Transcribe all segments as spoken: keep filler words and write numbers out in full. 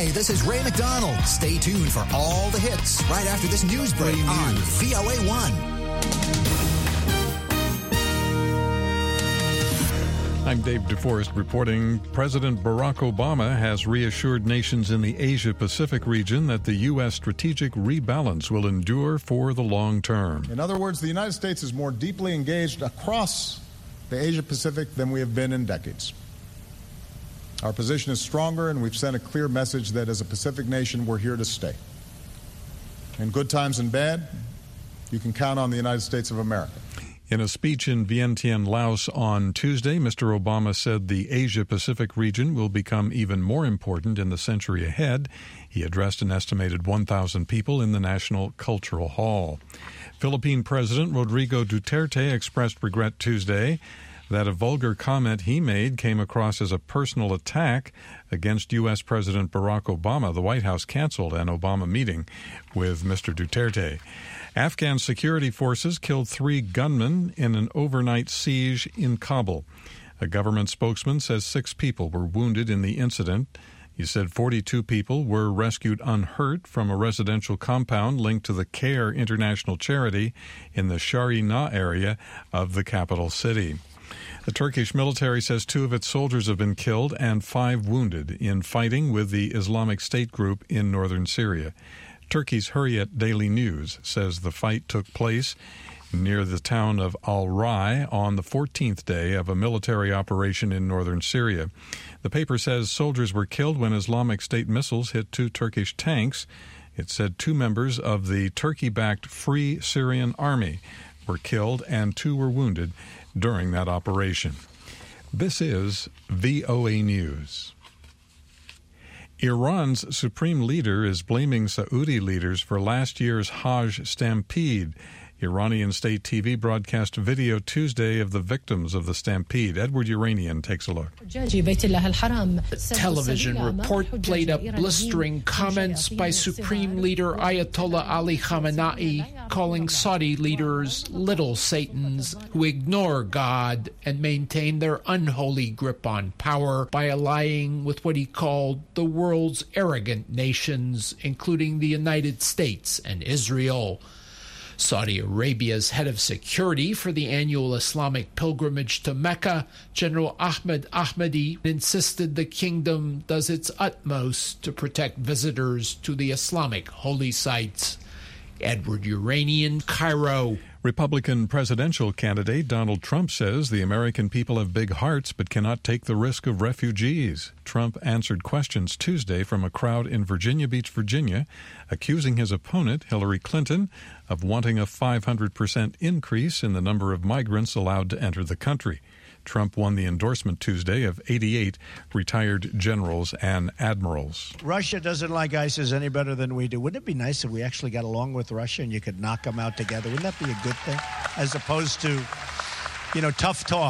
Hi, this is Ray McDonald. Stay tuned for all the hits right after this news break on V O A one. I'm Dave DeForest reporting. President Barack Obama has reassured nations in the Asia-Pacific region that the U S strategic rebalance will endure for the long term. In other words, the United States is more deeply engaged across the Asia-Pacific than we have been in decades. Our position is stronger, and we've sent a clear message that as a Pacific nation, we're here to stay. In good times and bad, you can count on the United States of America. In a speech in Vientiane, Laos on Tuesday, Mister Obama said the Asia-Pacific region will become even more important in the century ahead. He addressed an estimated one thousand people in the National Cultural Hall. Philippine President Rodrigo Duterte expressed regret Tuesday that a vulgar comment he made came across as a personal attack against U S. President Barack Obama. The White House canceled an Obama meeting with Mister Duterte. Afghan security forces killed three gunmen in an overnight siege in Kabul. A government spokesman says six people were wounded in the incident. He said forty-two people were rescued unhurt from a residential compound linked to the CARE International Charity in the Shari-Na area of the capital city. The Turkish military says two of its soldiers have been killed and five wounded in fighting with the Islamic State group in northern Syria. Turkey's Hurriyet Daily News says the fight took place near the town of Al-Rai on the fourteenth day of a military operation in northern Syria. The paper says soldiers were killed when Islamic State missiles hit two Turkish tanks. It said two members of the Turkey-backed Free Syrian Army were killed and two were wounded during that operation. This is V O A News. Iran's supreme leader is blaming Saudi leaders for last year's Hajj stampede. Iranian state T V broadcast video Tuesday of the victims of the stampede. Edward Uranian takes a look. The television report played up blistering comments by Supreme Leader Ayatollah Ali Khamenei, calling Saudi leaders little Satans who ignore God and maintain their unholy grip on power by allying with what he called the world's arrogant nations, including the United States and Israel. Saudi Arabia's head of security for the annual Islamic pilgrimage to Mecca, General Ahmed Ahmadi, insisted the kingdom does its utmost to protect visitors to the Islamic holy sites. Edward Uranian, Cairo. Republican presidential candidate Donald Trump says the American people have big hearts but cannot take the risk of refugees. Trump answered questions Tuesday from a crowd in Virginia Beach, Virginia, accusing his opponent, Hillary Clinton, of wanting a five hundred percent increase in the number of migrants allowed to enter the country. Trump won the endorsement Tuesday of eighty-eight retired generals and admirals. Russia doesn't like ISIS any better than we do. Wouldn't it be nice if we actually got along with Russia and you could knock them out together? Wouldn't that be a good thing? As opposed to, you know, tough talk.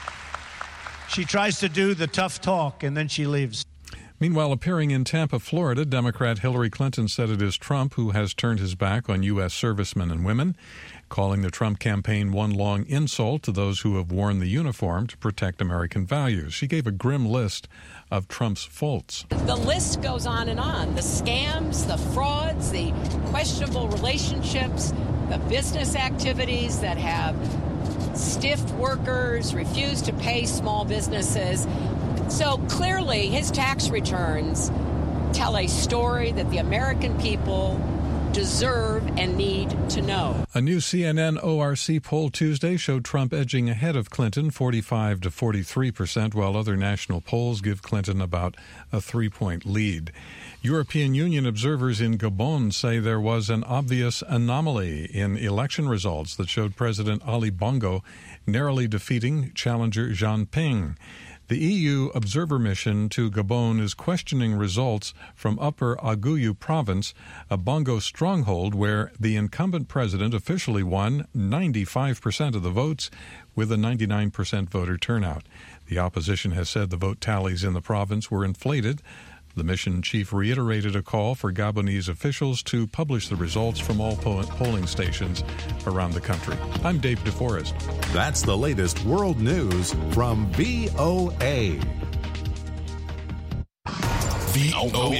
She tries to do the tough talk and then she leaves. Meanwhile, appearing in Tampa, Florida, Democrat Hillary Clinton said it is Trump who has turned his back on U S servicemen and women, calling the Trump campaign one long insult to those who have worn the uniform to protect American values. She gave a grim list of Trump's faults. The list goes on and on. The scams, the frauds, the questionable relationships, the business activities that have stiffed workers, refused to pay small businesses. So clearly, his tax returns tell a story that the American people deserve and need to know. A new C N N O R C poll Tuesday showed Trump edging ahead of Clinton forty-five to forty-three percent, while other national polls give Clinton about a three-point lead. European Union observers in Gabon say there was an obvious anomaly in election results that showed President Ali Bongo narrowly defeating challenger Jean Ping. The E U observer mission to Gabon is questioning results from Upper Aguyu province, a Bongo stronghold where the incumbent president officially won ninety-five percent of the votes with a ninety-nine percent voter turnout. The opposition has said the vote tallies in the province were inflated. The mission chief reiterated a call for Gabonese officials to publish the results from all po- polling stations around the country. I'm Dave DeForest. That's the latest world news from V O A. V O